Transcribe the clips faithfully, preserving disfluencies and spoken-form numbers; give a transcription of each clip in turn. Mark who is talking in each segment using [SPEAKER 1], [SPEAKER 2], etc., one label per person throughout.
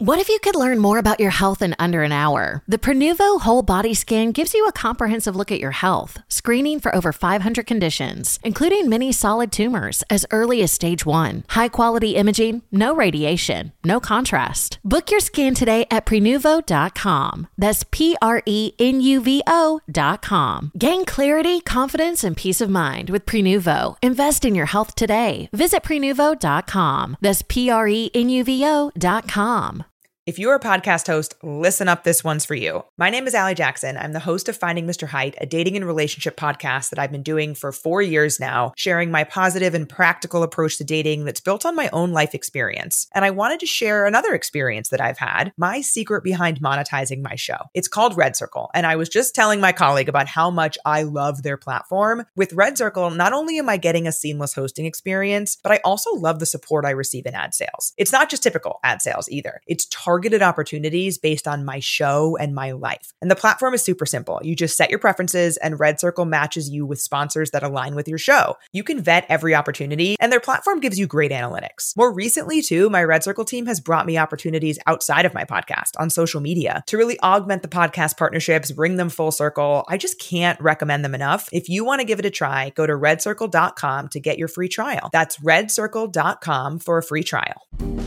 [SPEAKER 1] What if you could learn more about your health in under an hour? The Prenuvo Whole Body Scan gives you a comprehensive look at your health, screening for over five hundred conditions, including many solid tumors as early as stage one. High-quality imaging, no radiation, no contrast. Book your scan today at prenuvo dot com. That's P R E N U V O dot com. Gain clarity, confidence, and peace of mind with Prenuvo. Invest in your health today. Visit prenuvo dot com. That's P R E N U V O dot com.
[SPEAKER 2] If you're a podcast host, listen up, this one's for you. My name is Allie Jackson. I'm the host of Finding Mister Height, a dating and relationship podcast that I've been doing for four years now, sharing my positive and practical approach to dating that's built on my own life experience. And I wanted to share another experience that I've had, my secret behind monetizing my show. It's called Red Circle, and I was just telling my colleague about how much I love their platform. With Red Circle, not only am I getting a seamless hosting experience, but I also love the support I receive in ad sales. It's not just typical ad sales either. It's targeted targeted opportunities based on my show and my life. And the platform is super simple. You just set your preferences and Red Circle matches you with sponsors that align with your show. You can vet every opportunity and their platform gives you great analytics. More recently too, my Red Circle team has brought me opportunities outside of my podcast on social media to really augment the podcast partnerships, bring them full circle. I just can't recommend them enough. If you want to give it a try, go to red circle dot com to get your free trial. That's red circle dot com for a free trial.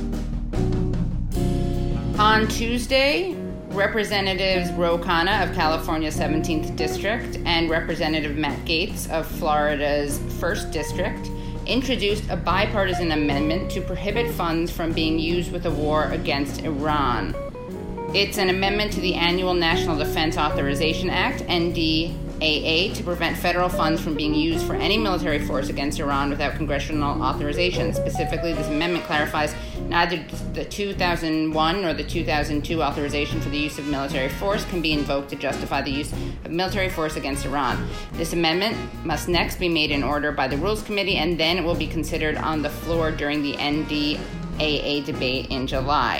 [SPEAKER 3] On Tuesday, Representatives Ro Khanna of California's seventeenth District and Representative Matt Gaetz of Florida's first District introduced a bipartisan amendment to prohibit funds from being used with the war against Iran. It's an amendment to the annual National Defense Authorization Act, N D A A, to prevent federal funds from being used for any military force against Iran without congressional authorization. Specifically, this amendment clarifies neither the two thousand one nor the two thousand two authorization for the use of military force can be invoked to justify the use of military force against Iran. This amendment must next be made in order by the Rules Committee, and then it will be considered on the floor during the N D A A debate in July.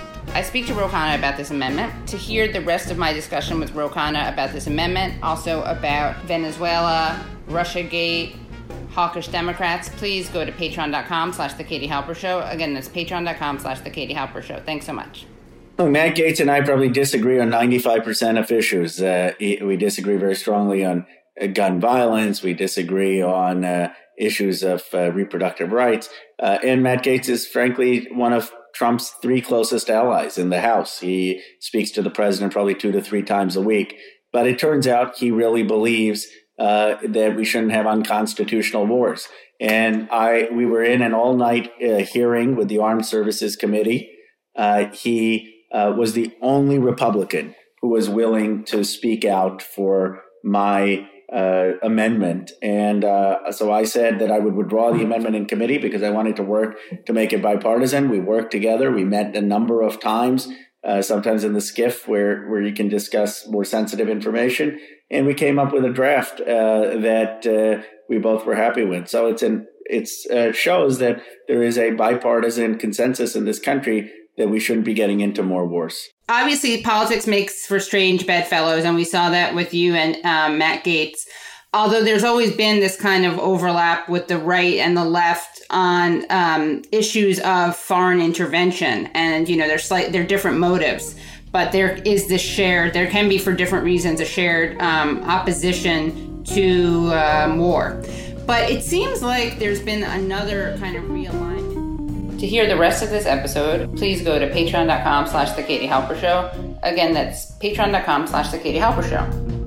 [SPEAKER 3] I speak to Ro Khanna about this amendment. To hear the rest of my discussion with Ro Khanna about this amendment, also about Venezuela, Russiagate, hawkish Democrats, please go to patreon dot com slash the Katie Halper Show. Again, that's patreon dot com slash the Katie Halper Show. Thanks so much.
[SPEAKER 4] Well, Matt Gaetz and I probably disagree on ninety-five percent of issues. Uh, we disagree very strongly on uh, gun violence. We disagree on uh, issues of uh, reproductive rights. Uh, and Matt Gaetz is, frankly, one of Trump's three closest allies in the House. He speaks to the president probably two to three times a week. But it turns out he really believes uh, that we shouldn't have unconstitutional wars. And I, we were in an all-night uh, hearing with the Armed Services Committee. Uh, he uh, was the only Republican who was willing to speak out for my Uh, amendment. And uh, so I said that I would withdraw the amendment in committee because I wanted to work to make it bipartisan. We worked together. We met a number of times, uh, sometimes in the skiff where, where you can discuss more sensitive information. And we came up with a draft uh, that uh, we both were happy with. So it's an, it's uh, shows that there is a bipartisan consensus in this country that we shouldn't be getting into more wars.
[SPEAKER 3] Obviously, politics makes for strange bedfellows, and we saw that with you and um, Matt Gaetz. Although there's always been this kind of overlap with the right and the left on um, issues of foreign intervention, and you know, there's slight, there are different motives, but there is this shared. There can be, for different reasons, a shared um, opposition to um, war. But it seems like there's been another kind of realignment. To hear the rest of this episode, please go to patreon dot com slash the Katie Halper Show. Again, that's patreon dot com slash the Katie Halper Show.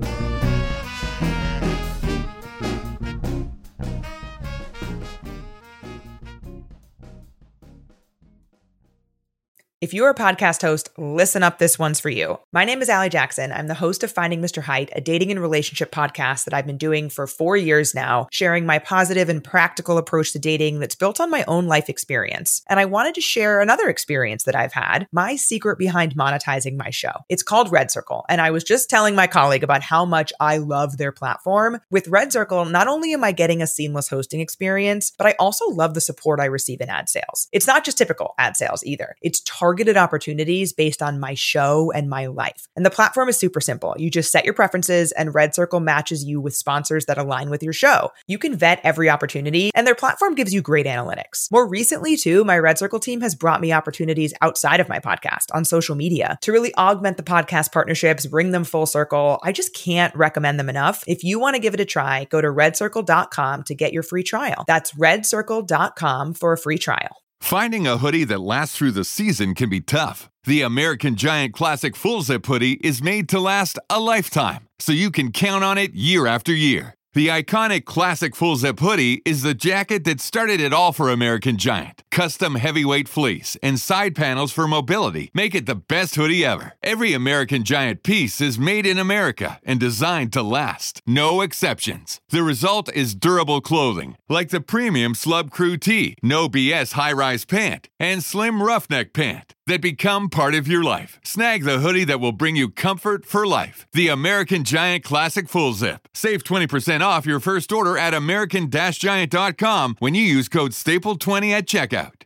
[SPEAKER 2] If you're a podcast host, listen up, this one's for you. My name is Allie Jackson. I'm the host of Finding Mister Height, a dating and relationship podcast that I've been doing for four years now, sharing my positive and practical approach to dating that's built on my own life experience. And I wanted to share another experience that I've had, my secret behind monetizing my show. It's called Red Circle, and I was just telling my colleague about how much I love their platform. With Red Circle, not only am I getting a seamless hosting experience, but I also love the support I receive in ad sales. It's not just typical ad sales either. It's targeted targeted opportunities based on my show and my life. And the platform is super simple. You just set your preferences and Red Circle matches you with sponsors that align with your show. You can vet every opportunity and their platform gives you great analytics. More recently too, my Red Circle team has brought me opportunities outside of my podcast on social media to really augment the podcast partnerships, bring them full circle. I just can't recommend them enough. If you want to give it a try, go to red circle dot com to get your free trial. That's red circle dot com for a free trial.
[SPEAKER 5] Finding a hoodie that lasts through the season can be tough. The American Giant Classic Full Zip hoodie is made to last a lifetime, so you can count on it year after year. The iconic Classic Full Zip hoodie is the jacket that started it all for American Giant. Custom heavyweight fleece and side panels for mobility make it the best hoodie ever. Every American Giant piece is made in America and designed to last. No exceptions. The result is durable clothing, like the premium Slub Crew Tee, No B S high-rise pant, and slim roughneck pant that become part of your life. Snag the hoodie that will bring you comfort for life. The American Giant Classic Full Zip. Save twenty percent off your first order at american giant dot com when you use code staple twenty at checkout.